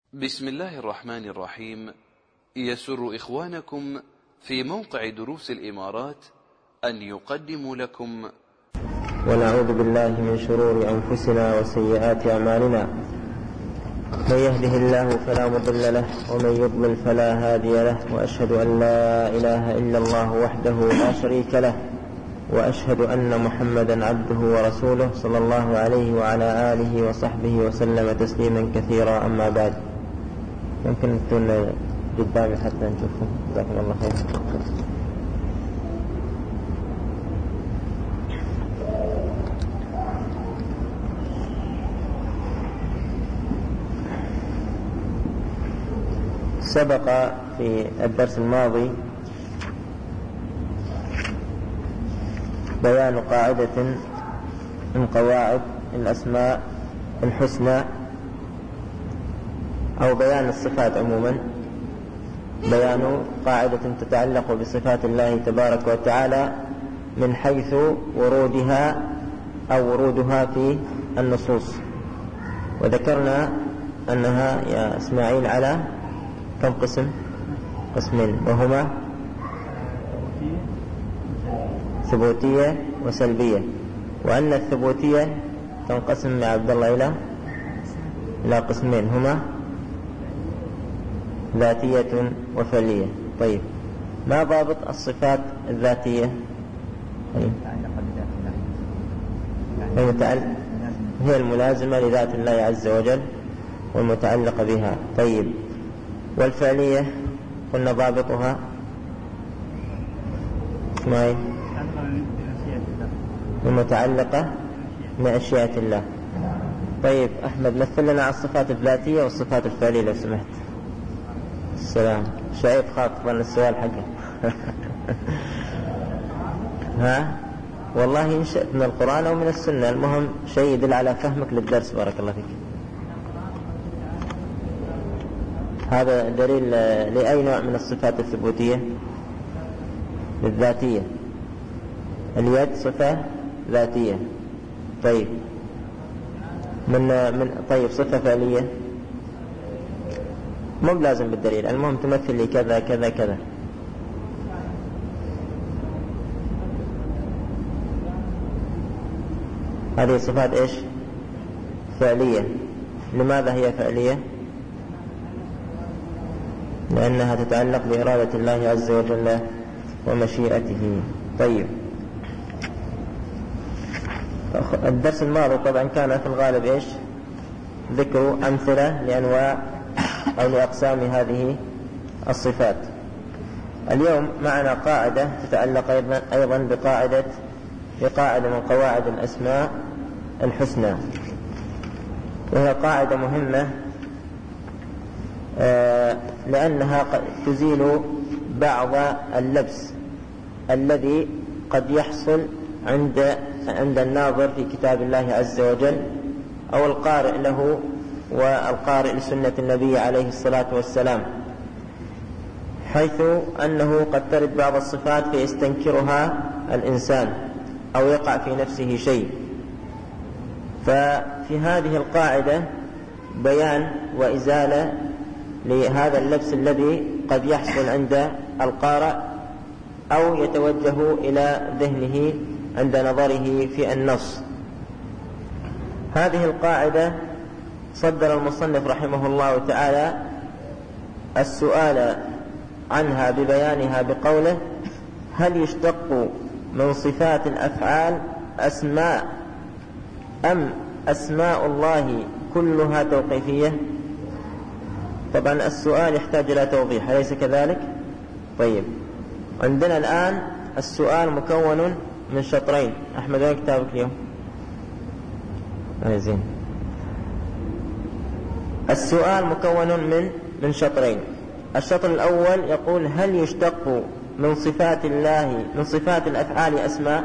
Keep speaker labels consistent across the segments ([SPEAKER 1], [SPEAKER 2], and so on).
[SPEAKER 1] بسم الله الرحمن الرحيم. يسر إخوانكم في موقع دروس الإمارات أن يقدموا لكم
[SPEAKER 2] ونعوذ بالله من شرور أنفسنا وسيئات أعمالنا، من يهده الله فلا مضل له ومن يضلل فلا هادي له، وأشهد أن لا إله إلا الله وحده لا شريك له، وأشهد أن محمدا عبده ورسوله صلى الله عليه وعلى آله وصحبه وسلم تسليما كثيرا. أما بعد، ممكن تكون قدامي حتى نشوفه. جزاكم الله خير. سبق في الدرس الماضي بيان قاعدة من قواعد الأسماء الحسنى أو بيان الصفات عموما، بيان قاعدة تتعلق بصفات الله تبارك وتعالى من حيث ورودها أو ورودها في النصوص. وذكرنا أنها يا إسماعيل على كم قسم؟ قسمين، وهما ثبوتية وسلبية، وأن الثبوتية تنقسم مع عبد الله إلى قسمين، هما ذاتية وفعلية. طيب، ما ضابط الصفات الذاتية؟ هي الملازمة لذات الله عز وجل والمتعلقة بها. طيب، والفعلية قلنا ضابطها ما هي؟ المتعلقة بمشيئة الله. طيب أحمد، مثل لنا على الصفات الذاتية والصفات الفعلية لو سمحت. السلام. شعيب خاطب عن السؤال حقه. ها والله إن شئت من القرآن أو من السنة، المهم شيء يدل على فهمك للدرس. بارك الله فيك. هذا دليل لأي نوع من الصفات الثبوتية؟ للذاتية. اليد صفة ذاتية. طيب طيب صفة فعلية مو لازم بالدليل، المهم تمثل لي كذا كذا كذا. هذه صفات ايش؟ فعلية. لماذا هي فعلية؟ لأنها تتعلق بإرادة الله عز وجل ومشيئته. طيب، الدرس الماضي طبعا كان في الغالب ايش؟ ذكر أمثلة لأنواع أو لأقسام هذه الصفات. اليوم معنا قاعدة تتعلق أيضا بقاعدة من قواعد الأسماء الحسنى، وهي قاعدة مهمة لأنها تزيل بعض اللبس الذي قد يحصل عند الناظر في كتاب الله عز وجل أو القارئ له والقارئ لسنة النبي عليه الصلاة والسلام، حيث أنه قد ترد بعض الصفات فيستنكرها الإنسان أو يقع في نفسه شيء. ففي هذه القاعدة بيان وإزالة لهذا اللبس الذي قد يحصل عند القارئ أو يتوجه إلى ذهنه عند نظره في النص. هذه القاعدة صدر المصنف رحمه الله تعالى السؤال عنها ببيانها بقوله: هل يشتق من صفات الأفعال أسماء أم أسماء الله كلها توقيفية؟ طبعا السؤال يحتاج إلى توضيح، أليس كذلك؟ طيب، عندنا الآن السؤال مكون من شطرين. أحمد، وين كتابك اليوم؟ زين. السؤال مكون من شطرين. الشطر الأول يقول: هل يشتق من صفات الله من صفات الأفعال أسماء؟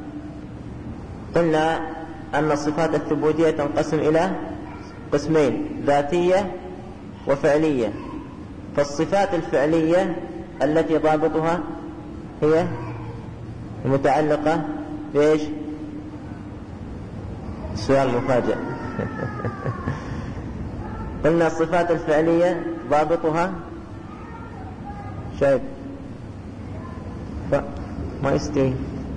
[SPEAKER 2] قلنا أن الصفات الثبوتية تنقسم إلى قسمين: ذاتية وفعلية. فالصفات الفعلية التي ضابطها هي المتعلقة بإيش؟ سؤال مفاجئ. قلنا الصفات الفعلية ضابطها شايف ما يستوي،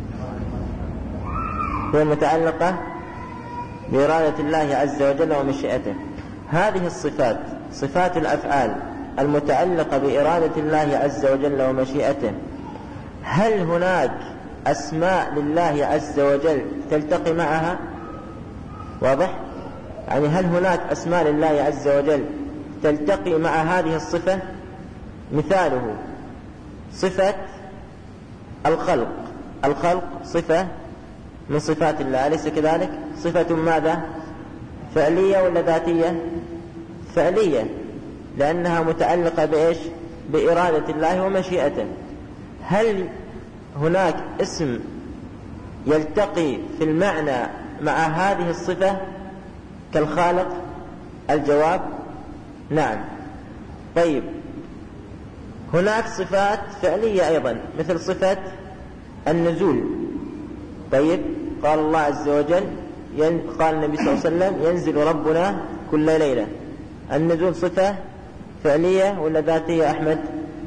[SPEAKER 2] هي متعلقة بإرادة الله عز وجل ومشيئته. هذه الصفات صفات الأفعال المتعلقة بإرادة الله عز وجل ومشيئته، هل هناك أسماء لله عز وجل تلتقي معها؟ واضح؟ يعني هل هناك أسماء لله عز وجل تلتقي مع هذه الصفة؟ مثاله صفة الخلق. الخلق صفة من صفات الله، أليس كذلك؟ صفة ماذا؟ فعلية ولا ذاتية؟ فعلية، لأنها متعلقة بإيش؟ بإرادة الله ومشيئته. هل هناك اسم يلتقي في المعنى مع هذه الصفة كالخالق؟ الجواب نعم. طيب، هناك صفات فعلية أيضا مثل صفة النزول. طيب، قال الله عز وجل، قال النبي صلى الله عليه وسلم ينزل ربنا كل ليلة. النزول صفة فعلية ولا ذاتية أحمد؟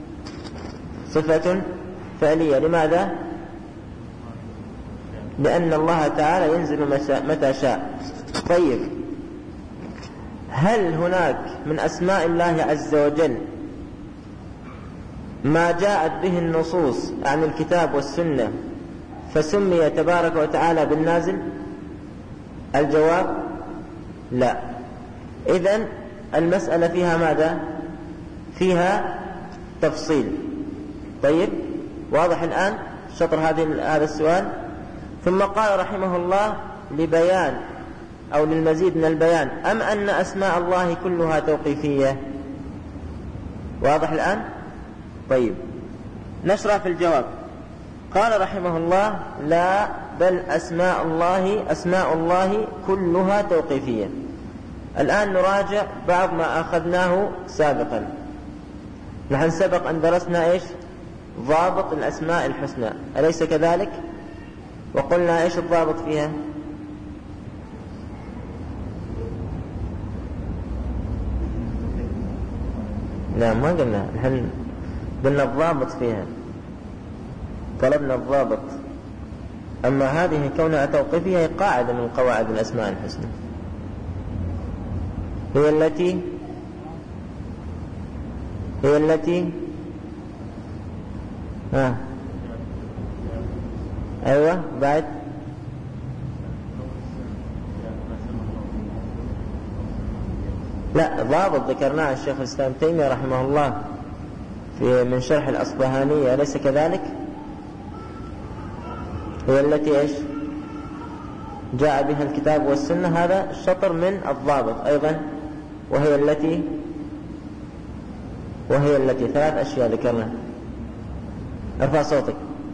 [SPEAKER 2] صفة فعلية. لماذا؟ لأن الله تعالى ينزل متى شاء. طيب، هل هناك من أسماء الله عز وجل ما جاءت به النصوص عن الكتاب والسنة فسمي تبارك وتعالى بالنازل؟ الجواب لا. إذن المسألة فيها ماذا؟ فيها تفصيل. طيب، واضح الآن شطر هذا السؤال؟ ثم قال رحمه الله لبيان أو للمزيد من البيان: أم أن أسماء الله كلها توقيفية؟ واضح الآن؟ طيب، نشرع في الجواب. قال رحمه الله: لا، بل أسماء الله كلها توقيفية. الآن نراجع بعض ما أخذناه سابقا. نحن سبق أن درسنا إيش؟ ضابط الأسماء الحسنى، أليس كذلك؟ وقلنا إيش الضابط فيها؟ لا، ما قلنا، نحن قلنا الضابط فيها، طلبنا الضابط. أما هذه كونها توقيفية هي قاعدة من قواعد الأسماء الحسنى، هي التي أيوة بعد لا، ضابط ذكرناه الشيخ الإسلام تيمية رحمه الله من شرح الأصبهانية، أليس كذلك؟ هي التي إيش؟ جاء بها الكتاب والسنة، هذا الشطر من الضابط أيضا. وهي التي 3 أشياء ذكرنا. ارفع صوتك.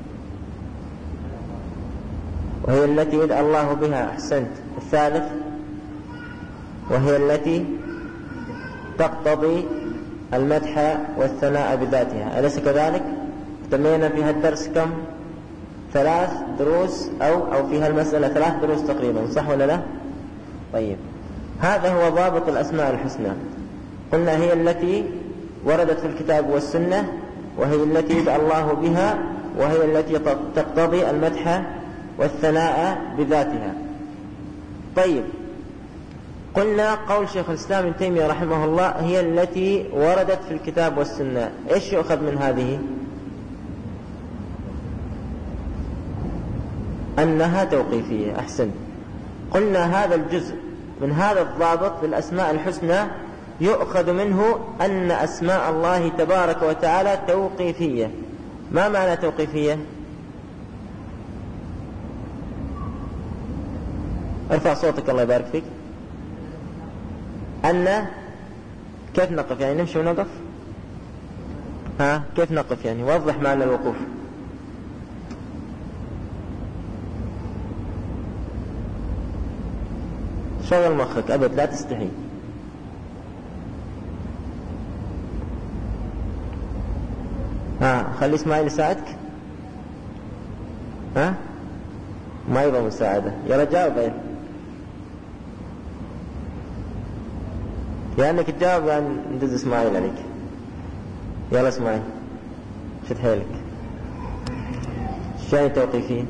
[SPEAKER 2] وهي التي يدعى الله بها، أحسنت. الثالث: وهي التي تقتضي المدح والثناء بذاتها، أليس كذلك؟ تمينا في هذا الدرس كم؟ 3 دروس أو في هالمسألة 3 دروس تقريبا، صح ولا لا؟ طيب، هذا هو ضابط الأسماء الحسنى. قلنا هي التي وردت في الكتاب والسنة، وهي التي يدعى الله بها، وهي التي تقتضي المدح والثناء بذاتها. طيب، قلنا قول شيخ الإسلام ابن تيمية رحمه الله هي التي وردت في الكتاب والسنة. إيش يؤخذ من هذه؟ أنها توقيفية. أحسن. قلنا هذا الجزء من هذا الضابط بالأسماء الحسنى يؤخذ منه أن أسماء الله تبارك وتعالى توقيفية. ما معنى توقيفية؟ ارفع صوتك الله يبارك فيك. أن كيف نقف؟ يعني نمشي ونقف؟ كيف نقف؟ يعني وضح معنى الوقوف. شغل مخك أبد، لا تستحي. خلي إسماعيل يساعدك. ما يبغى مساعدة يا رجال. يعني تجاوب يعني ندز إسماعيل عليك. يلا إسماعيل شد حيلك. شو يعني توقيفين؟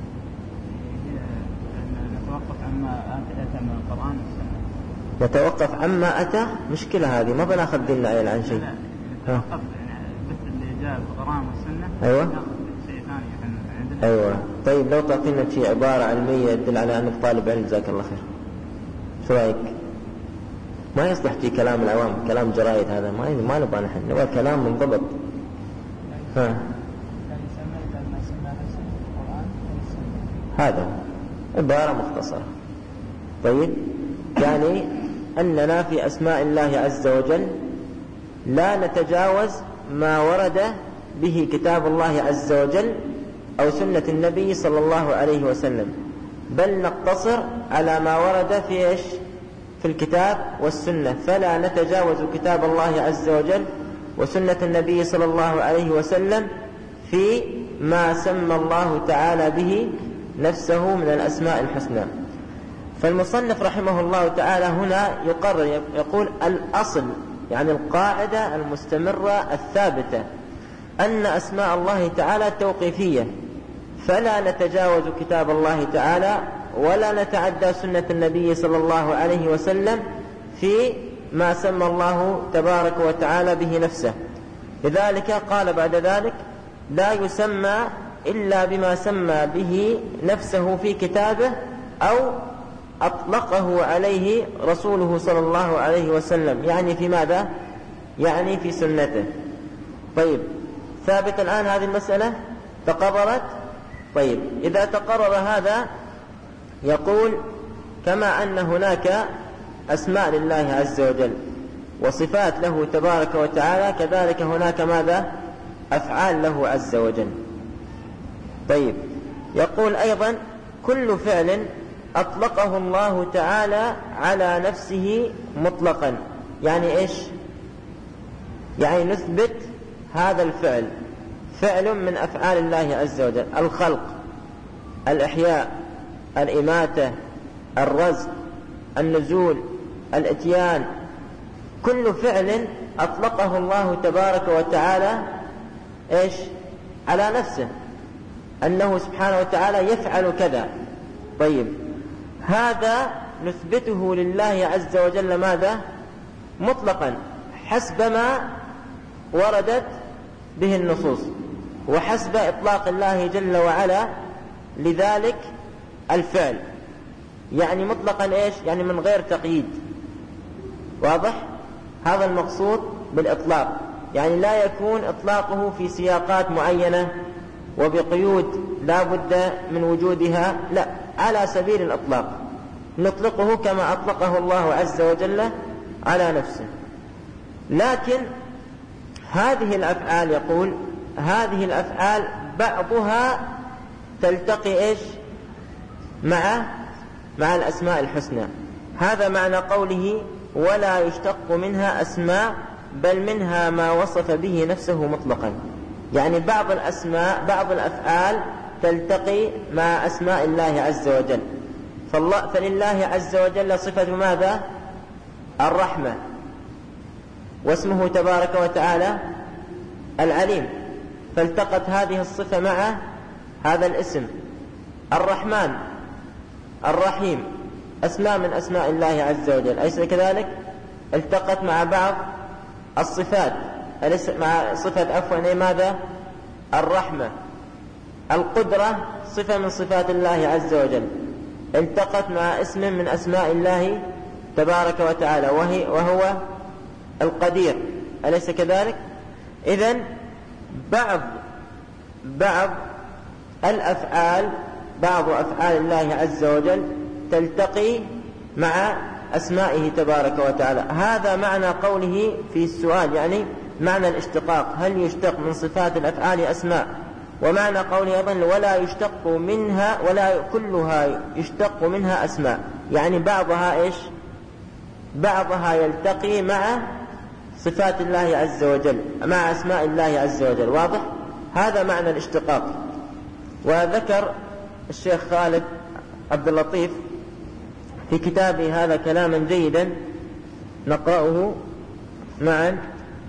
[SPEAKER 3] نتوقف عما أتى من القرآن والسنة.
[SPEAKER 2] نتوقف عما أتى، مشكلة هذه، ما بناخذ ديننا عيل عن شيء.
[SPEAKER 3] نتوقف يعني بس اللي جاء في القرآن والسنة.
[SPEAKER 2] أيوة.
[SPEAKER 3] ناخذ شيء ثاني عندنا.
[SPEAKER 2] أيوة. طيب لو تعطينا شيء عبارة علمية تدل على أنك طالب علم جزاك الله خير، شو رأيك؟ ما يصلح في كلام العوام، كلام جرايد هذا ما نبغى نحن، نبغى كلام منضبط. هذا عبارة مختصرة. طيب يعني أننا في أسماء الله عز وجل لا نتجاوز ما ورد به كتاب الله عز وجل أو سنة النبي صلى الله عليه وسلم، بل نقتصر على ما ورد في إيش؟ في الكتاب والسنة، فلا نتجاوز كتاب الله عز وجل وسنة النبي صلى الله عليه وسلم في ما سمى الله تعالى به نفسه من الأسماء الحسنى. فالمصنف رحمه الله تعالى هنا يقرر يقول الأصل، يعني القاعدة المستمرة الثابتة، أن أسماء الله تعالى توقيفية، فلا نتجاوز كتاب الله تعالى ولا نتعدى سنة النبي صلى الله عليه وسلم في ما سمى الله تبارك وتعالى به نفسه. لذلك قال بعد ذلك لا يسمى إلا بما سمى به نفسه في كتابه أو أطلقه عليه رسوله صلى الله عليه وسلم، يعني في ماذا؟ يعني في سنته. طيب ثابت الآن هذه المسألة تقررت. طيب إذا تقرر هذا يقول كما أن هناك أسماء لله عز وجل وصفات له تبارك وتعالى، كذلك هناك ماذا؟ أفعال له عز وجل. طيب يقول أيضا كل فعل أطلقه الله تعالى على نفسه مطلقا، يعني إيش؟ يعني نثبت هذا الفعل فعل من أفعال الله عز وجل، الخلق، الإحياء، الإماتة، الرزق، النزول، الإتيان، كل فعل أطلقه الله تبارك وتعالى إيش؟ على نفسه، أنه سبحانه وتعالى يفعل كذا. طيب هذا نثبته لله عز وجل ماذا؟ مطلقا حسب ما وردت به النصوص وحسب إطلاق الله جل وعلا لذلك الفعل، يعني مطلقا إيش؟ يعني من غير تقييد. واضح؟ هذا المقصود بالإطلاق، يعني لا يكون إطلاقه في سياقات معينة وبقيود لا بد من وجودها، لا، على سبيل الإطلاق نطلقه كما أطلقه الله عز وجل على نفسه. لكن هذه الأفعال، يقول هذه الأفعال بعضها تلتقي إيش؟ مع الأسماء الحسنى. هذا معنى قوله ولا يشتق منها أسماء بل منها ما وصف به نفسه مطلقا، يعني بعض الأسماء بعض الأفعال تلتقي مع أسماء الله عز وجل. فلله عز وجل صفة ماذا؟ الرحمة، واسمه تبارك وتعالى العليم، فالتقت هذه الصفة مع هذا الاسم. الرحمن، الرحيم، أسماء من أسماء الله عز وجل، أليس كذلك؟ التقت مع بعض الصفات، مع صفة ماذا؟ الرحمة. القدرة صفة من صفات الله عز وجل، التقت مع اسم من أسماء الله تبارك وتعالى وهو القدير، أليس كذلك؟ إذن بعض الأفعال، بعض أفعال الله عز وجل تلتقي مع أسمائه تبارك وتعالى. هذا معنى قوله في السؤال، يعني معنى الاشتقاق، هل يشتق من صفات الأفعال أسماء؟ ومعنى قوله أيضا ولا يشتق منها، ولا كلها يشتق منها أسماء، يعني بعضها إيش؟ بعضها يلتقي مع صفات الله عز وجل، مع أسماء الله عز وجل. واضح؟ هذا معنى الاشتقاق. وذكر الشيخ خالد عبد اللطيف في كتابه هذا كلاما جيدا نقرأه معا.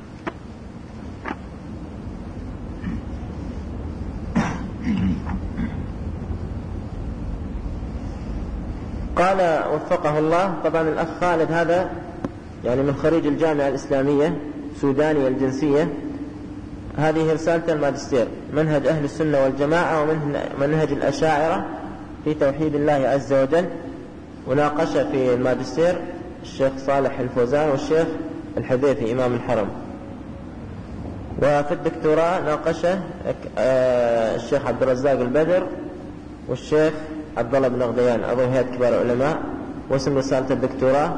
[SPEAKER 2] قال وفقه الله، طبعا الأخ خالد هذا يعني من خريج الجامعة الإسلامية، سوداني الجنسية. هذه رسالة الماجستير، منهج أهل السنة والجماعة ومنهج الأشاعرة في توحيد الله عز وجل. وناقش في الماجستير الشيخ صالح الفوزان والشيخ الحذيفي إمام الحرم. وفي الدكتوراه ناقشه الشيخ عبد الرزاق البدر والشيخ عبد الله بن غديان عضو هيئة كبار العلماء. واسم رسالة الدكتوراه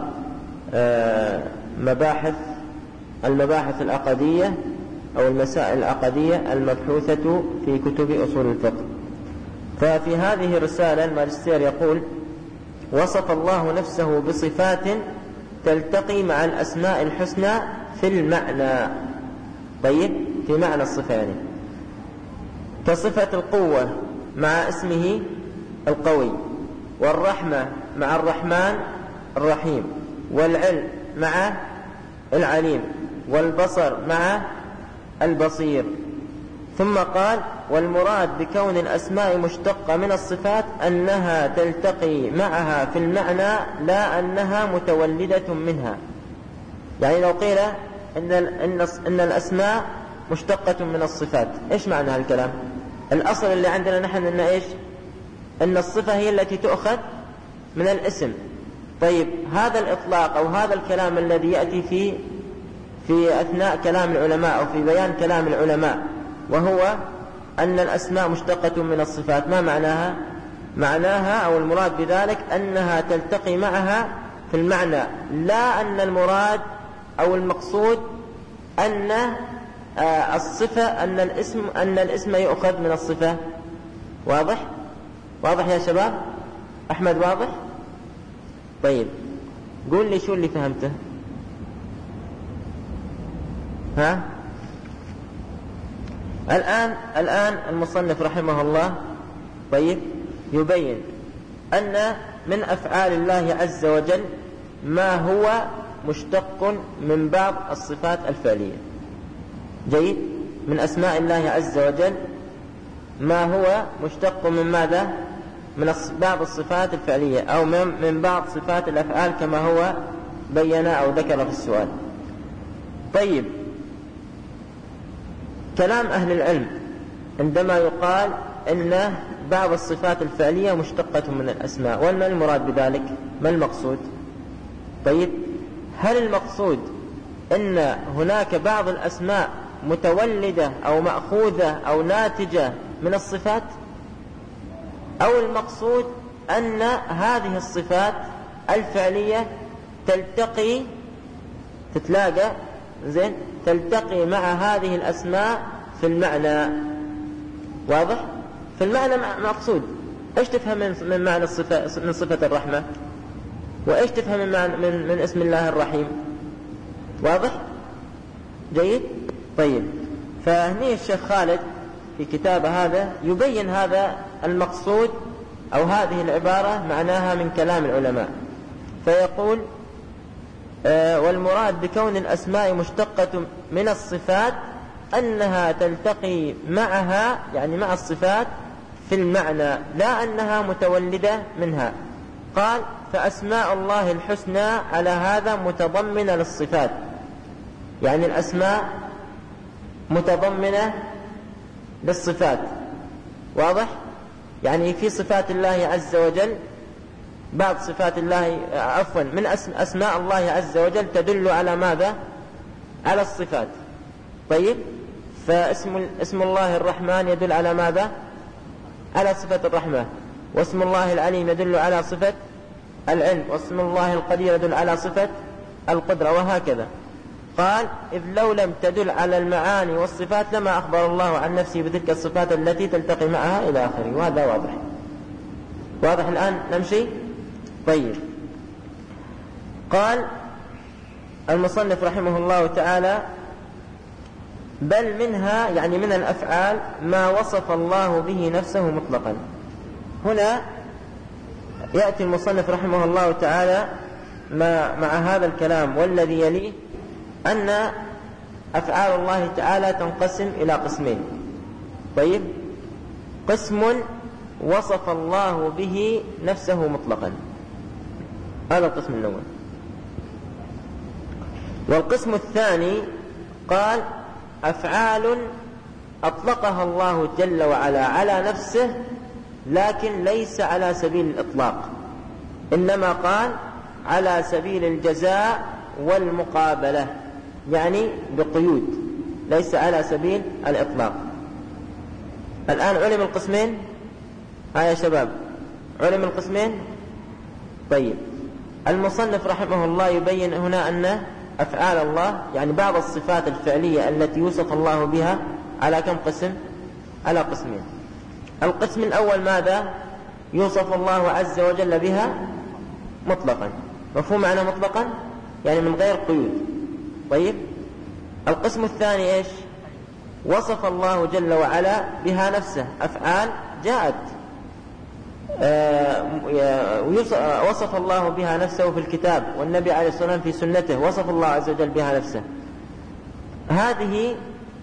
[SPEAKER 2] المباحث العقدية أو المسائل العقدية المبحوثة في كتب أصول الفقه. ففي هذه الرسالة الماجستير يقول: وصف الله نفسه بصفات تلتقي مع الأسماء الحسنى في المعنى. طيب، في معنى الصفة يعني كصفة القوة مع اسمه القوي، والرحمة مع الرحمن الرحيم، والعلم مع العليم، والبصر مع البصير. ثم قال: والمراد بكون الأسماء مشتقة من الصفات أنها تلتقي معها في المعنى لا أنها متولدة منها. يعني لو قيل إن الأسماء مشتقة من الصفات، إيش معنى هالكلام؟ الأصل اللي عندنا نحن إن إيش؟ إن الصفة هي التي تؤخذ من الاسم. طيب، هذا الإطلاق أو هذا الكلام الذي يأتي في أثناء كلام العلماء أو في بيان كلام العلماء، وهو أن الأسماء مشتقة من الصفات، ما معناها؟ معناها أو المراد بذلك أنها تلتقي معها في المعنى، لا أن المراد أو المقصود أن الصفة أن الاسم يؤخذ من الصفة. واضح؟ واضح يا شباب؟ أحمد واضح؟ طيب، قول لي شو اللي فهمته. ها؟ الآن المصنف رحمه الله طيب يبين أن من أفعال الله عز وجل ما هو مشتق من بعض الصفات الفعلية. جيد؟ من أسماء الله عز وجل ما هو مشتق من ماذا؟ من بعض الصفات الفعلية أو من بعض صفات الأفعال كما هو بين أو ذكر في السؤال. طيب، كلام أهل العلم عندما يقال إن بعض الصفات الفعلية مشتقة من الأسماء، وما المراد بذلك؟ ما المقصود؟ طيب، هل المقصود أن هناك بعض الأسماء متولدة أو مأخوذة أو ناتجة من الصفات، أو المقصود أن هذه الصفات الفعلية تلتقي مع هذه الأسماء في المعنى؟ واضح؟ في المعنى مقصود. إيش تفهم من معنى الصفة، من صفة الرحمة؟ وإيش تفهم من اسم الله الرحيم؟ واضح؟ جيد؟ طيب، فهني الشيخ خالد في كتابه هذا يبين هذا المقصود أو هذه العبارة معناها من كلام العلماء. فيقول: والمراد بكون الأسماء مشتقة من الصفات أنها تلتقي معها، يعني مع الصفات في المعنى، لا أنها متولدة منها. قال: فأسماء الله الحسنى على هذا متضمنة للصفات، يعني الأسماء متضمنة للصفات. واضح؟ يعني في صفات الله عز وجل بعض صفات الله من أسماء الله عز وجل تدل على ماذا؟ على الصفات. طيب، فاسم الله الرحمن يدل على ماذا؟ على صفة الرحمة. واسم الله العليم يدل على صفة العلم. واسم الله القدير يدل على صفة القدرة، وهكذا. قال: إذ لو لم تدل على المعاني والصفات لما أخبر الله عن نفسه بتلك الصفات التي تلتقي معها إلى آخره. وهذا واضح. واضح الآن؟ نمشي. طيب، قال المصنف رحمه الله تعالى: بل منها، يعني من الأفعال، ما وصف الله به نفسه مطلقا. هنا يأتي المصنف رحمه الله تعالى مع هذا الكلام والذي يليه أن أفعال الله تعالى تنقسم إلى قسمين. طيب، قسم وصف الله به نفسه مطلقا، هذا القسم الأول. والقسم الثاني قال أفعال أطلقها الله جل وعلا على نفسه لكن ليس على سبيل الإطلاق، إنما قال على سبيل الجزاء والمقابلة، يعني بقيود، ليس على سبيل الإطلاق. الآن علم القسمين، ها يا شباب، علم القسمين. طيب، المصنف رحمه الله يبين هنا أن أفعال الله يعني بعض الصفات الفعلية التي يوصف الله بها على كم قسم؟ على قسمين. القسم الأول ماذا؟ يوصف الله عز وجل بها مطلقا. مفهوم معنى مطلقا؟ يعني من غير قيود. طيب، القسم الثاني إيش؟ وصف الله جل وعلا بها نفسه، أفعال جاءت وصف الله بها نفسه في الكتاب، والنبي عليه الصلاة والسلام في سنته وصف الله عز وجل بها نفسه. هذه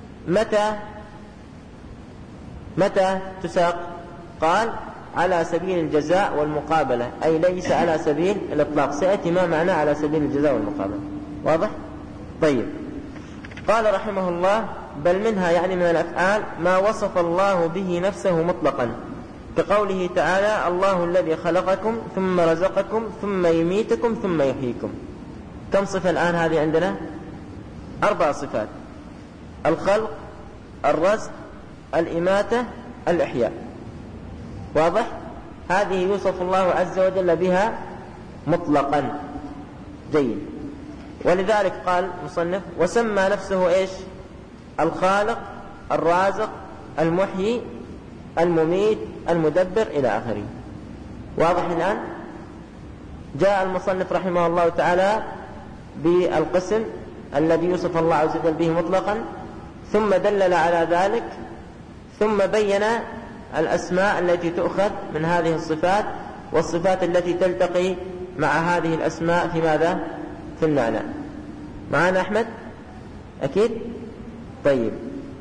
[SPEAKER 2] متى تساق؟ قال على سبيل الجزاء والمقابلة، أي ليس على سبيل الإطلاق. سيأتي ما معنى على سبيل الجزاء والمقابلة، واضح؟ طيب، قال رحمه الله بل منها يعني من الأفعال ما وصف الله به نفسه مطلقا، كقوله تعالى الله الذي خلقكم ثم رزقكم ثم يميتكم ثم يحييكم. كم صفة الآن هذه عندنا؟ 4 صفات: الخلق، الرزق، الإماتة، الإحياء. واضح؟ هذه يوصف الله عز وجل بها مطلقا. جيد. ولذلك قال المصنف وسمى نفسه إيش؟ الخالق، الرازق، المحيي، المميت، المدبر، إلى آخره. واضح الآن؟ جاء المصنف رحمه الله تعالى بالقسم الذي يوصف الله عز وجل به مطلقا، ثم دلل على ذلك، ثم بين الأسماء التي تؤخذ من هذه الصفات والصفات التي تلتقي مع هذه الأسماء في ماذا؟ في المعنى. معنا أحمد؟ أكيد؟ طيب،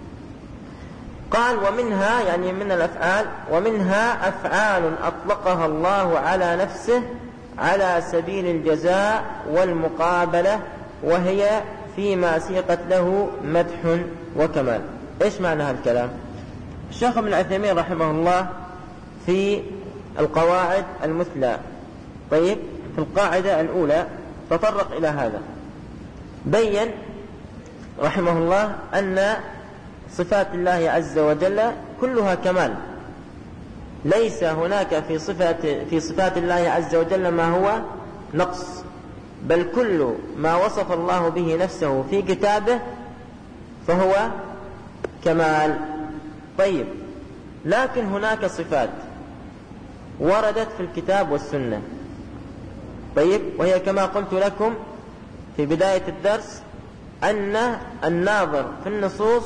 [SPEAKER 2] قال ومنها يعني من الأفعال، ومنها أفعال أطلقها الله على نفسه على سبيل الجزاء والمقابلة، وهي فيما سيقت له مدح وكمال. إيش معنى هالكلام؟ الشيخ ابن عثيمين رحمه الله في القواعد المثلى، طيب، في القاعدة الأولى تطرق إلى هذا، بين رحمه الله أن صفات الله عز وجل كلها كمال، ليس هناك في صفات الله عز وجل ما هو نقص، بل كل ما وصف الله به نفسه في كتابه فهو كمال. طيب، لكن هناك صفات وردت في الكتاب والسنة، طيب، وهي كما قلت لكم في بداية الدرس أن الناظر في النصوص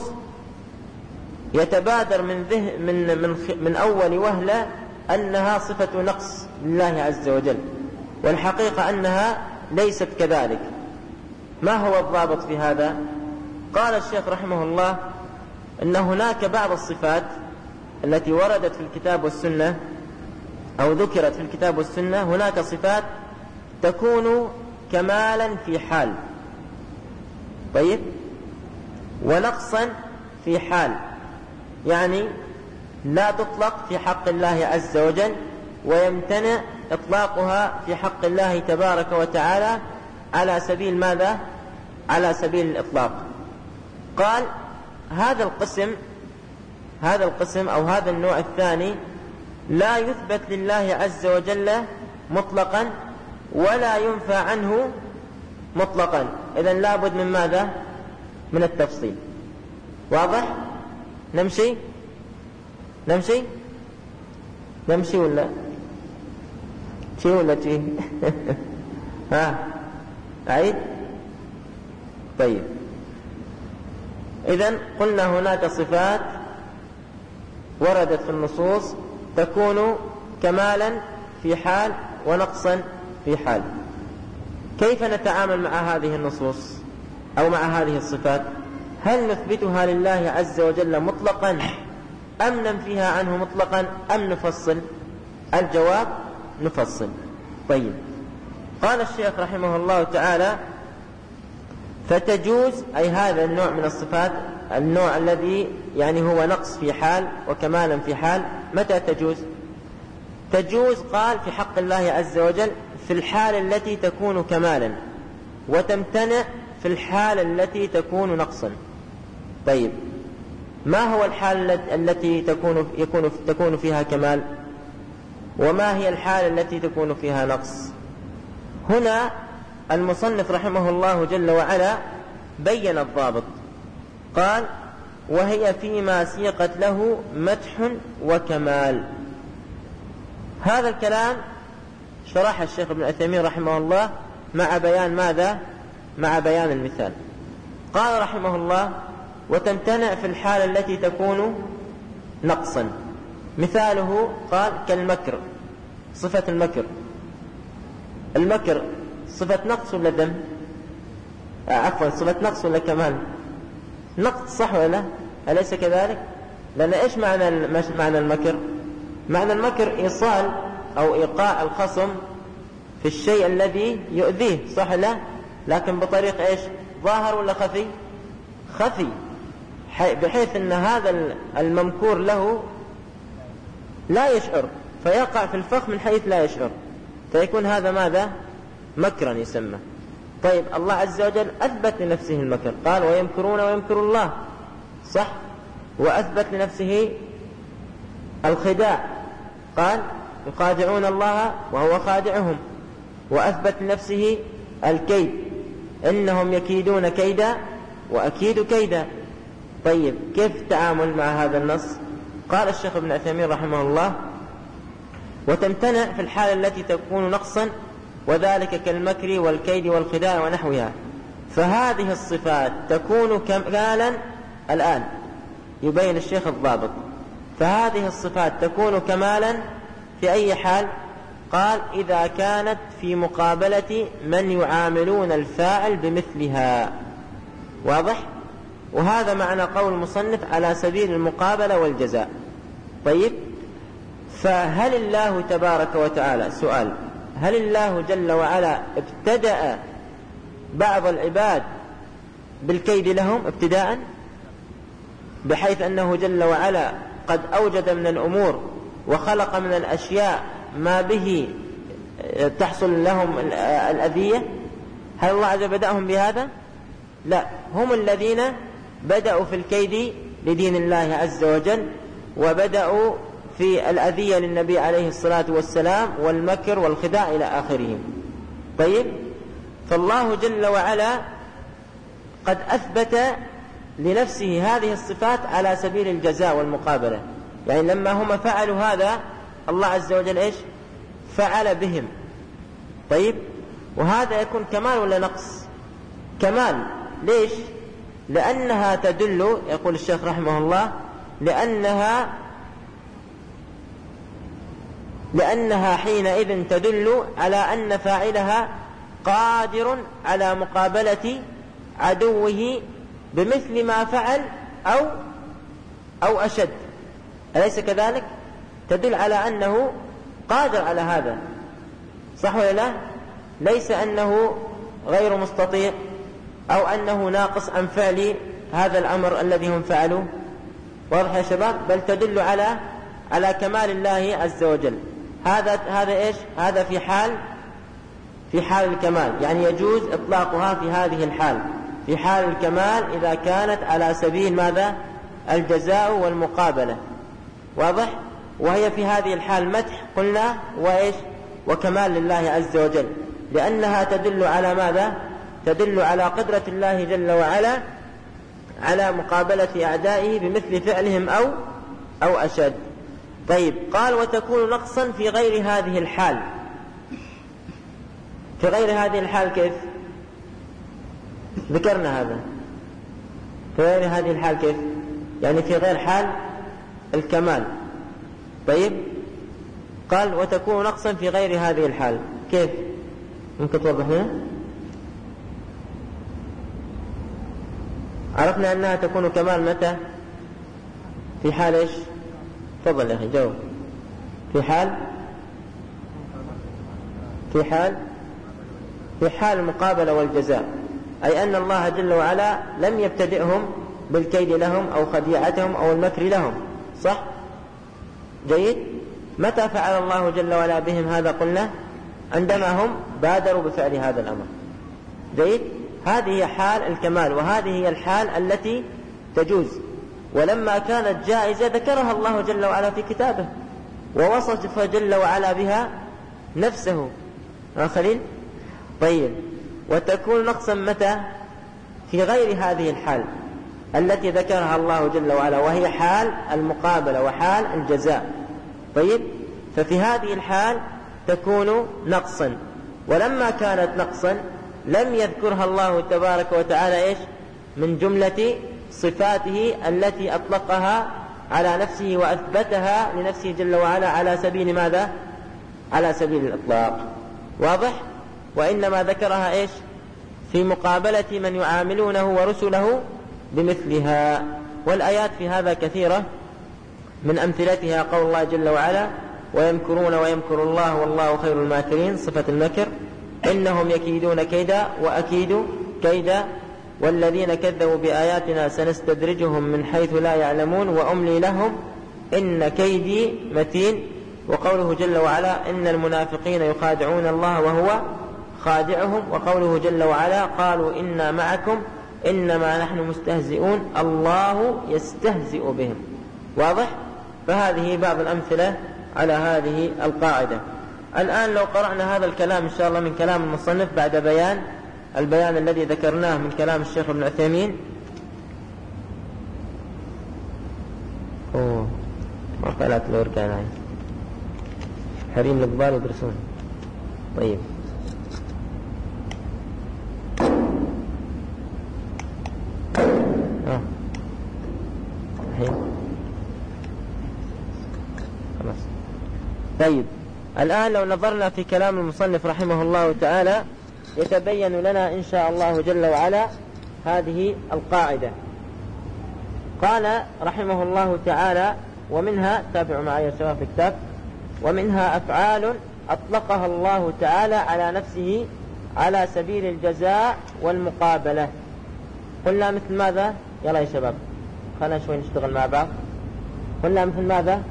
[SPEAKER 2] يتبادر من أول وهلة أنها صفة نقص لله عز وجل، والحقيقة أنها ليست كذلك. ما هو الضابط في هذا؟ قال الشيخ رحمه الله أن هناك بعض الصفات التي وردت في الكتاب والسنة أو ذكرت في الكتاب والسنة، هناك صفات تكون كمالا في حال، طيب، ونقصا في حال، يعني لا تطلق في حق الله عز وجل ويمتنع إطلاقها في حق الله تبارك وتعالى على سبيل ماذا؟ على سبيل الإطلاق. قال هذا القسم أو هذا النوع الثاني لا يثبت لله عز وجل مطلقا ولا ينفى عنه مطلقا، إذن لابد من ماذا؟ من التفصيل. واضح؟ نمشي ولا شيء ها أعيد؟ طيب، إذن قلنا هناك صفات وردت في النصوص تكون كمالا في حال ونقصا في حال. كيف نتعامل مع هذه النصوص أو مع هذه الصفات؟ هل نثبتها لله عز وجل مطلقا أم ننفيها عنه مطلقا أم نفصل؟ الجواب نفصل. طيب، قال الشيخ رحمه الله تعالى: فتجوز، أي هذا النوع من الصفات، النوع الذي يعني هو نقص في حال وكمالا في حال، متى تجوز؟ تجوز قال في حق الله عز وجل في الحال التي تكون كمالا، وتمتنع في الحال التي تكون نقصا. طيب، ما هو الحال التي تكون فيها كمال، وما هي الحال التي تكون فيها نقص؟ هنا المصنف رحمه الله جل وعلا بين الضابط، قال: وهي فيما سيقت له مدح وكمال. هذا الكلام شرح الشيخ ابن عثيمين رحمه الله مع بيان ماذا؟ مع بيان المثال. قال رحمه الله: وتمتنع في الحال التي تكون نقصا. مثاله قال: كالمكر، صفة المكر. المكر صفة نقص ولا ذم؟ عفوا، صفة نقص ولا كمال؟ نقص، صح ولا لا؟ أليس كذلك؟ لأن إيش معنى المكر؟ معنى المكر إيصال أو إيقاع الخصم في الشيء الذي يؤذيه، صح لا؟ لكن بطريق إيش؟ ظاهر ولا خفي؟ خفي، بحيث أن هذا الممكور له لا يشعر، فيقع في الفخ من حيث لا يشعر، فيكون هذا ماذا؟ مكرا يسمى. طيب، الله عز وجل أثبت لنفسه المكر، قال: ويمكرون ويمكر الله، صح؟ وأثبت لنفسه الخداع، قال: يخادعون الله وهو خادعهم. وأثبت لنفسه الكيد، إنهم يكيدون كيدا وأكيد كيدا. طيب، كيف التعامل مع هذا النص؟ قال الشيخ ابن عثيمين رحمه الله: وتمتنع في الحالة التي تكون نقصا، وذلك كالمكر والكيد والخداع ونحوها. فهذه الصفات تكون كمالا. الآن يبين الشيخ الضابط. فهذه الصفات تكون كمالا في أي حال؟ قال: إذا كانت في مقابلة من يعاملون الفاعل بمثلها. واضح؟ وهذا معنى قول المصنف على سبيل المقابلة والجزاء. طيب، فهل الله تبارك وتعالى، سؤال، هل الله جل وعلا ابتدأ بعض العباد بالكيد لهم ابتداء، بحيث أنه جل وعلا قد أوجد من الأمور وخلق من الأشياء ما به تحصل لهم الأذية؟ هل الله عز وجل بدأهم بهذا؟ لا، هم الذين بدأوا في الكيد لدين الله عز وجل، وبدأوا في الأذية للنبي عليه الصلاة والسلام والمكر والخداع إلى آخره. طيب، فالله جل وعلا قد أثبت لنفسه هذه الصفات على سبيل الجزاء والمقابلة. يعني لما هم فعلوا هذا، الله عز وجل إيش؟ فعل بهم. طيب، وهذا يكون كمال ولا نقص؟ كمال. ليش؟ لأنها تدل، يقول الشيخ رحمه الله، لأنها حينئذ تدل على أن فاعلها قادر على مقابلة عدوه بمثل ما فعل أو أشد. أليس كذلك؟ تدل على أنه قادر على هذا، صح ولا لا؟ ليس أنه غير مستطيع أو أنه ناقص عن فعل هذا الأمر الذي هم فعلوه. واضح يا شباب؟ بل تدل على كمال الله عز وجل. هذا إيش؟ هذا في حال الكمال، يعني يجوز إطلاقها في هذه الحال، في حال الكمال، إذا كانت على سبيل ماذا؟ الجزاء والمقابلة. واضح؟ وهي في هذه الحال مدح قلنا وإيش؟ وكمال لله عز وجل، لأنها تدل على ماذا؟ تدل على قدرة الله جل وعلا على مقابلة أعدائه بمثل فعلهم أو أشد. طيب، قال: وتكون نقصا في غير هذه الحال. في غير هذه الحال كيف؟ ذكرنا هذا. في غير هذه الحال كيف؟ يعني في غير حال الكمال. طيب، قال: وتكون نقصا في غير هذه الحال. كيف؟ ممكن توضح لنا؟ عرفنا أنها تكون كمال متى؟ في حال إيش؟ تفضل يا أخي جاوب. في حال المقابلة والجزاء، أي أن الله جل وعلا لم يبتدئهم بالكيد لهم أو خديعتهم أو المكر لهم، صح؟ جيد. متى فعل الله جل وعلا بهم هذا؟ قلنا عندما هم بادروا بفعل هذا الأمر. جيد. هذه هي حال الكمال، وهذه هي الحال التي تجوز، ولما كانت جائزة ذكرها الله جل وعلا في كتابه ووصف جل وعلا بها نفسه. خليل. طيب، وتكون نقصا متى؟ في غير هذه الحال التي ذكرها الله جل وعلا، وهي حال المقابلة وحال الجزاء. طيب، ففي هذه الحال تكون نقصا، ولما كانت نقصا لم يذكرها الله تبارك وتعالى إيش؟ من جملة صفاته التي أطلقها على نفسه وأثبتها لنفسه جل وعلا على سبيل ماذا؟ على سبيل الإطلاق. واضح؟ وإنما ذكرها إيش؟ في مقابلة من يعاملونه ورسله بمثلها. والآيات في هذا كثيرة، من أمثلتها قول الله جل وعلا: ويمكرون ويمكر الله والله خير الماكرين، صفة المكر: إنهم يكيدون كيدا وأكيد كيدا، والذين كذبوا بآياتنا سنستدرجهم من حيث لا يعلمون وأملي لهم إن كيدي متين. وقوله جل وعلا: إن المنافقين يخادعون الله وهو خادعهم. وقوله جل وعلا: قالوا إنا معكم إنما نحن مستهزئون الله يستهزئ بهم. واضح؟ فهذه بعض الأمثلة على هذه القاعدة. الآن لو قرأنا هذا الكلام إن شاء الله من كلام المصنف بعد البيان الذي ذكرناه من كلام الشيخ ابن عثيمين. ما قالت له رجعنا حريم الكبار يدرسون. طيب، طيب، الآن لو نظرنا في كلام المصنف رحمه الله تعالى يتبين لنا إن شاء الله جل وعلا هذه القاعدة. قال رحمه الله تعالى: ومنها، تابعوا معي يا شباب في الكتاب، ومنها أفعال أطلقها الله تعالى على نفسه على سبيل الجزاء والمقابلة. قلنا مثل ماذا؟ يلا يا شباب خلنا شوي نشتغل مع بعض. قلنا مثل ماذا؟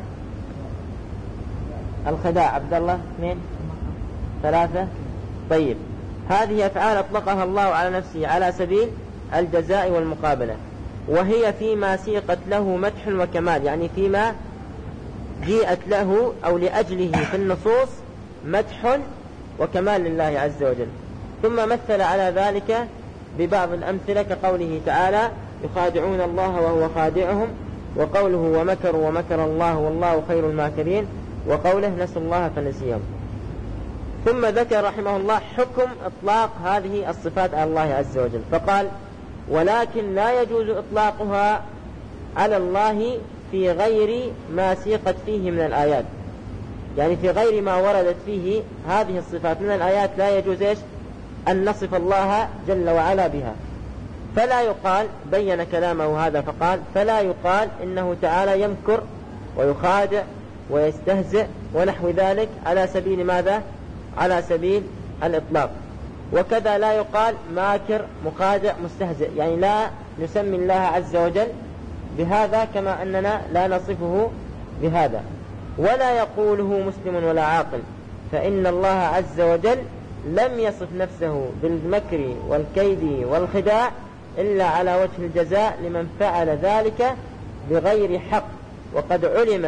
[SPEAKER 2] الخداع. عبد الله 2 3. طيب، هذه أفعال أطلقها الله على نفسه على سبيل الجزاء والمقابلة، وهي فيما سيقت له مدح وكمال، يعني فيما جيءت له أو لأجله في النصوص مدح وكمال لله عز وجل. ثم مثل على ذلك ببعض الأمثلة كقوله تعالى: يخادعون الله وهو خادعهم، وقوله: ومكروا ومكر الله والله خير الماكرين، وقوله: نسوا الله فنسيهم. ثم ذكر رحمه الله حكم إطلاق هذه الصفات على الله عز وجل، فقال: ولكن لا يجوز إطلاقها على الله في غير ما سيقت فيه من الآيات، يعني في غير ما وردت فيه هذه الصفات من الآيات لا يجوز أن نصف الله جل وعلا بها. فلا يقال، بين كلامه هذا فقال: فلا يقال إنه تعالى يمكر ويخادع ويستهزئ ونحو ذلك على سبيل ماذا؟ على سبيل الإطلاق. وكذا لا يقال ماكر مخادع مستهزئ، يعني لا نسمي الله عز وجل بهذا كما أننا لا نصفه بهذا. ولا يقوله مسلم ولا عاقل، فإن الله عز وجل لم يصف نفسه بالمكر والكيد والخداع إلا على وجه الجزاء لمن فعل ذلك بغير حق. وقد علم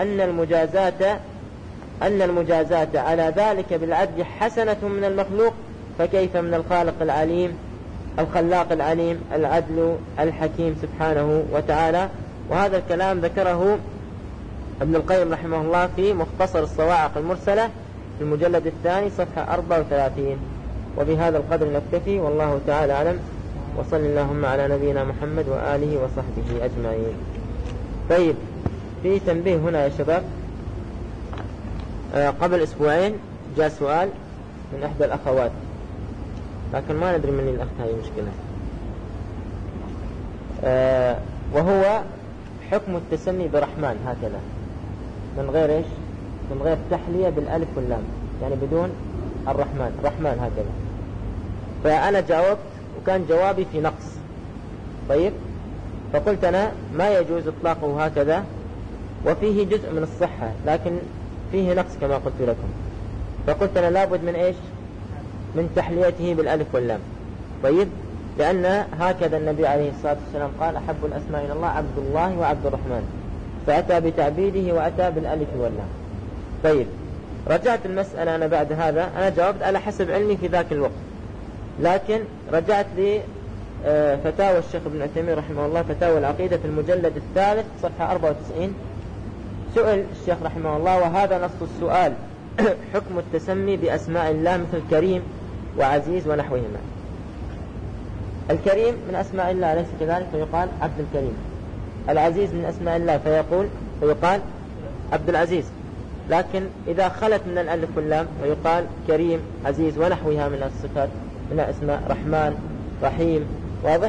[SPEAKER 2] أن المجازات على ذلك بالعدل حسنة من المخلوق، فكيف من الخالق العليم الخلاق العليم العدل الحكيم سبحانه وتعالى. وهذا الكلام ذكره ابن القيم رحمه الله في مختصر الصواعق المرسلة في المجلد 2 صفحة 34. وبهذا القدر نكتفي، والله تعالى أعلم، وصل اللهم على نبينا محمد وآله وصحبه أجمعين. طيب، في تنبيه هنا يا شباب. قبل أسبوعين جاء سؤال من إحدى الأخوات، لكن ما ندري من الأخت، هذه مشكلة. وهو حكم التسمي برحمن هكذا من غير إيش؟ من غير تحلية بالألف واللام، يعني بدون الرحمن، رحمن هكذا. فأنا جاوبت وكان جوابي في نقص. طيب، فقلت أنا ما يجوز إطلاقه هكذا، وفيه جزء من الصحة لكن فيه نقص كما قلت لكم. فقلت أنا لابد من إيش؟ من تحليته بالألف واللام. طيب، لأن هكذا النبي عليه الصلاة والسلام قال أحب الأسماء إلى الله عبد الله وعبد الرحمن، فأتى بتعبيده وأتى بالألف واللام. طيب، رجعت المسألة أنا بعد هذا، أنا جاوبت على حسب علمي في ذاك الوقت، لكن رجعت لي فتاوى الشيخ ابن عثيمين رحمه الله، فتاوى العقيدة في المجلد الثالث صفحة 94. سئل الشيخ رحمه الله وهذا نص السؤال حكم التسمي بأسماء الله مثل كريم وعزيز ونحوهما. الكريم من أسماء الله أليس كذلك؟ فيقال عبد الكريم. العزيز من أسماء الله فيقال عبد العزيز، لكن إذا خلت من الألف واللام فيقال كريم عزيز ونحوها من الصفات من الأسماء، رحمن رحيم. واضح؟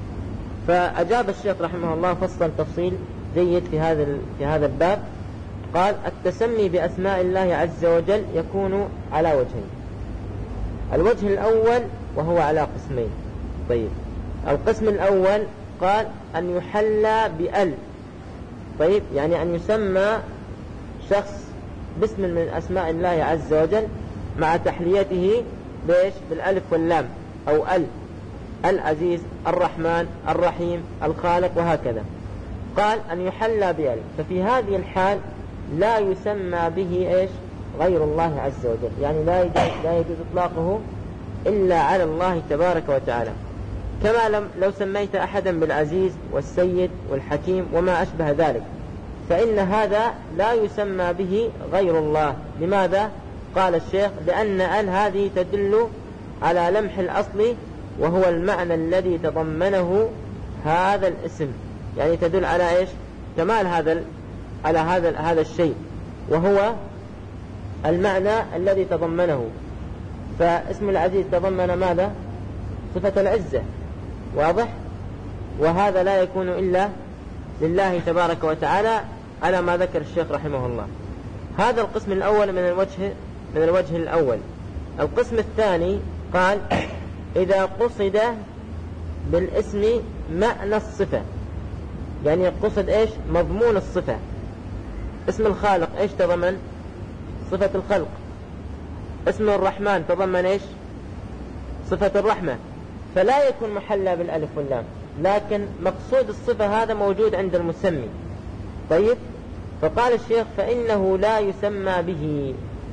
[SPEAKER 2] فأجاب الشيخ رحمه الله فصلا تفصيل جيد في هذا الباب. قال التسمي بأسماء الله عز وجل يكون على وجهين. الوجه الأول وهو على قسمين. طيب، القسم الأول قال أن يحلى بأل. طيب، يعني أن يسمى شخص باسم من أسماء الله عز وجل مع تحليته بإيش؟ بالألف واللام، أو العزيز، الرحمن، الرحيم، الخالق، وهكذا. قال أن يحلى بأل، ففي هذه الحال لا يسمى به إيش؟ غير الله عز وجل، يعني لا يجوز إطلاقه إلا على الله تبارك وتعالى. كما لو سميت أحدا بالعزيز والسيد والحكيم وما أشبه ذلك، فإن هذا لا يسمى به غير الله. لماذا؟ قال الشيخ لأن هذه تدل على لمح الأصل، وهو المعنى الذي تضمنه هذا الاسم، يعني تدل على إيش؟ كمال هذا الشيء، وهو المعنى الذي تضمنه. فاسم العزيز تضمن ماذا؟ صفة العزة. واضح؟ وهذا لا يكون إلا لله تبارك وتعالى على ما ذكر الشيخ رحمه الله. هذا القسم الأول من الوجه الأول. القسم الثاني قال إذا قصد بالاسم معنى الصفة، يعني قصد إيش؟ مضمون الصفة. اسم الخالق إيش تضمن؟ صفة الخلق. اسم الرحمن تضمن إيش؟ صفة الرحمة، فلا يكون محلى بالألف واللام، لكن مقصود الصفة هذا موجود عند المسمي. طيب، فقال الشيخ فإنه لا يسمى به.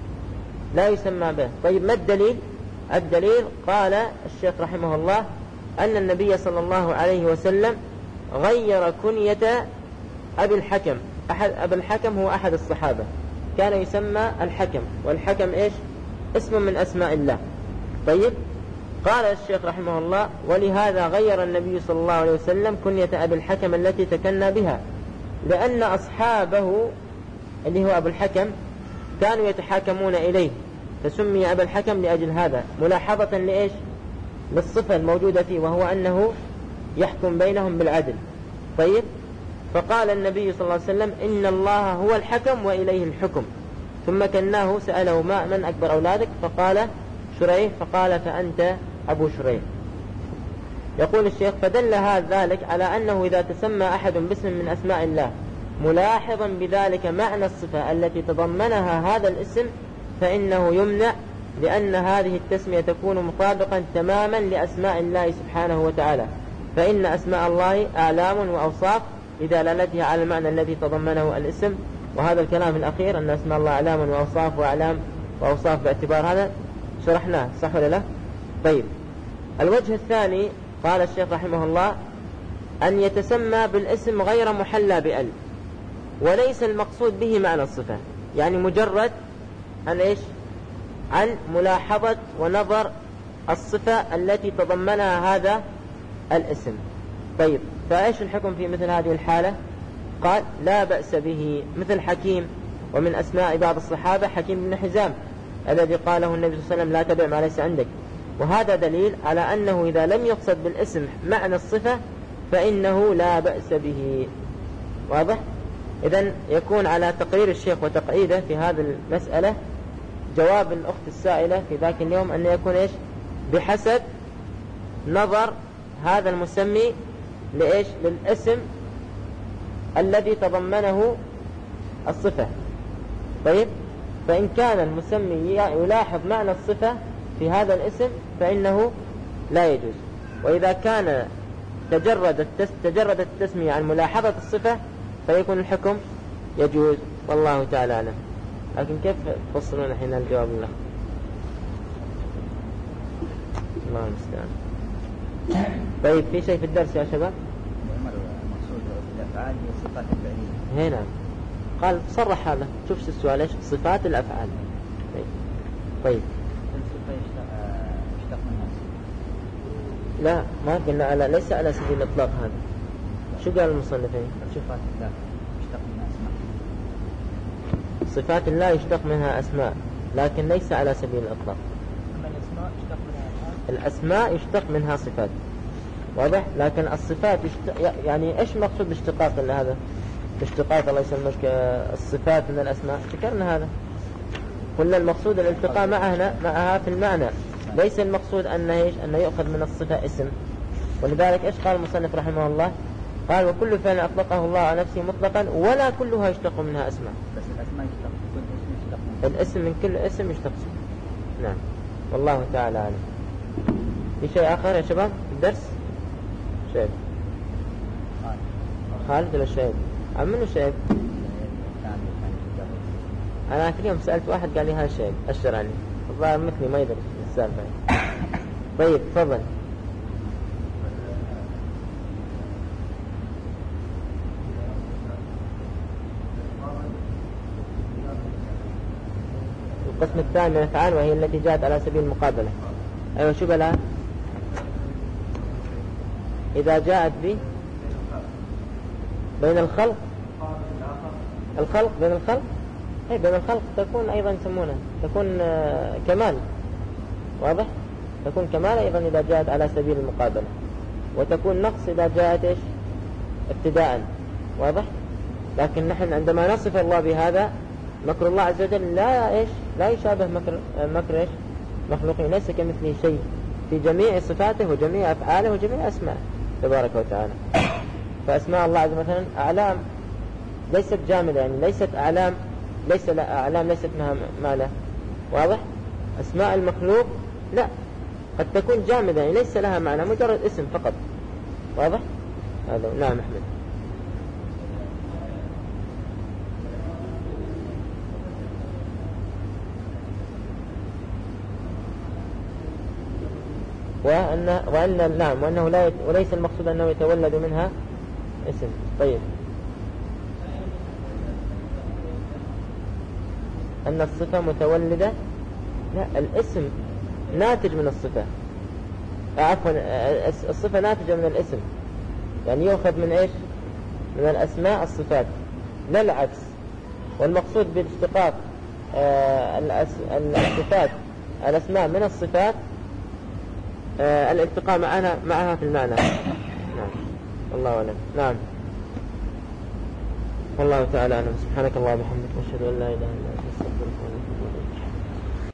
[SPEAKER 2] طيب، ما الدليل؟ الدليل قال الشيخ رحمه الله أن النبي صلى الله عليه وسلم غير كنية أبي الحكم. أبي الحكم هو أحد الصحابة، كان يسمى الحكم، والحكم إيش؟ اسم من أسماء الله. طيب، قال الشيخ رحمه الله ولهذا غير النبي صلى الله عليه وسلم كنية أبي الحكم التي تكنى بها، لأن أصحابه اللي هو أبو الحكم كانوا يتحاكمون إليه، فسمي أبا الحكم لأجل هذا، ملاحظة لإيش؟ للصفة الموجودة فيه، وهو أنه يحكم بينهم بالعدل. طيب، فقال النبي صلى الله عليه وسلم إن الله هو الحكم وإليه الحكم. ثم كناه سأله من أكبر أولادك؟ فقال شريح، فقال فأنت أبو شريح. يقول الشيخ فدل هذا ذلك على أنه إذا تسمى أحد باسم من أسماء الله ملاحظا بذلك معنى الصفة التي تضمنها هذا الاسم فإنه يمنع، لأن هذه التسمية تكون مطابقا تماما لأسماء الله سبحانه وتعالى، فإن أسماء الله أعلام وأوصاف بدلالتها على المعنى الذي تضمنه الاسم. وهذا الكلام الأخير أن أسماء الله أعلام وأوصاف، وأعلام وأوصاف باعتبار هذا شرحناه، صح ولا لا؟ طيب، الوجه الثاني قال الشيخ رحمه الله أن يتسمى بالاسم غير محلى بأل، وليس المقصود به معنى الصفة، يعني مجرد عن إيش؟ عن ملاحظة ونظر الصفة التي تضمنها هذا الاسم. طيب، فإيش الحكم في مثل هذه الحالة؟ قال لا بأس به، مثل حكيم، ومن أسماء بعض الصحابة حكيم بن حزام الذي قاله النبي صلى الله عليه وسلم لا تبع ما ليس عندك. وهذا دليل على أنه إذا لم يقصد بالاسم معنى الصفة فإنه لا بأس به. واضح؟ إذن يكون على تقرير الشيخ وتقعيده في هذه المسألة جواب الأخت السائلة في ذاك اليوم أن يكون إيش؟ بحسب نظر هذا المسمي لإيش؟ للاسم الذي تضمنه الصفة. طيب، فإن كان المسمي يلاحظ معنى الصفة في هذا الاسم فإنه لا يجوز، وإذا كان تجرد التسمية عن ملاحظة الصفة فيكون الحكم يجوز، والله تعالى أعلم. لكن كيف تفصلون الحين الجواب له؟ الله المستعان. طيب، في شيء في الدرس يا شباب؟
[SPEAKER 3] المقصود الأفعال هي الصفات الفعلية.
[SPEAKER 2] هنا قال صرح هذا. شوف السؤال ايش؟ صفات الأفعال. طيب.
[SPEAKER 3] الصفة يشتق منها.
[SPEAKER 2] لا، ما قلنا ليس على سبيل الإطلاق. هذا شو قال المصنفين؟
[SPEAKER 3] صفات الله يشتق منها أسماء.
[SPEAKER 2] صفات الله يشتق منها أسماء، لكن ليس على سبيل الإطلاق.
[SPEAKER 3] أما الأسماء يشتق منها أفعال.
[SPEAKER 2] الأسماء يشتق منها صفات، واضح؟ لكن الصفات يعني إيش مقصود باشتقاق هذا؟ باشتقاق الله يسلمك الصفات من الأسماء، ذكرنا هذا. قلنا المقصود الالتقاء معها في المعنى، ليس المقصود أن يؤخذ من الصفة اسم. ولذلك إيش قال المصنف رحمه الله؟ قال: وكل فعل أطلقه الله على نفسه مطلقا ولا كلها يشتق منها أسماء.
[SPEAKER 3] بس الأسماء يشتق، كل اسم يشتق منها.
[SPEAKER 2] الاسم من كل اسم يشتق. نعم، والله تعالى أعلم. في شيء آخر يا شباب في الدرس؟ شيء خالد ولا شيء؟ منو شيء؟ أنا في اليوم سألت واحد قال لي هذا شيء أشر عني، الظاهر مثلي ما يدري السالفة. طيب، تفضل. القسم الثاني من الأفعال وهي التي جاءت على سبيل المقابلة. أيوة، شو بلا؟ إذا جاءت بين الخلق بين الخلق، أي بين الخلق تكون أيضا يسمونها تكون كمال. واضح؟ تكون كمال أيضا إذا جاءت على سبيل المقابلة، وتكون نقص إذا جاءت إيش؟ ابتداء. واضح؟ لكن نحن عندما نصف الله بهذا مكر الله عز وجل لا يشابه مكر إيش؟ مخلوقين، ليس كمثله شيء في جميع صفاته وجميع أفعاله وجميع أسماءه تبارك وتعالى. فأسماء الله عز وجل مثلا أعلام ليست جامدة، يعني ليست أعلام، ليس لا أعلام ليست ما له. واضح؟ أسماء المخلوق لا، قد تكون جامدة، يعني ليس لها معنى، مجرد اسم فقط. واضح؟ هذا. نعم أحمد. وأنه وليس المقصود أنه يتولد منها اسم. طيب، أن الصفة متولدة، لا، الاسم ناتج من الصفة، عفوا الصفة ناتجة من الاسم، يعني يؤخذ من إيش؟ من الأسماء الصفات، لا العكس. والمقصود بالاشتقاق الصفات الأسماء من الصفات الالتقاء معها في المعنى. نعم، الله أعلم. نعم، والله تعالى أعلم. سبحانك اللهم وبحمدك، وأشهد أن لا إله إلا أنت، أستغفرك وأتوب إليك.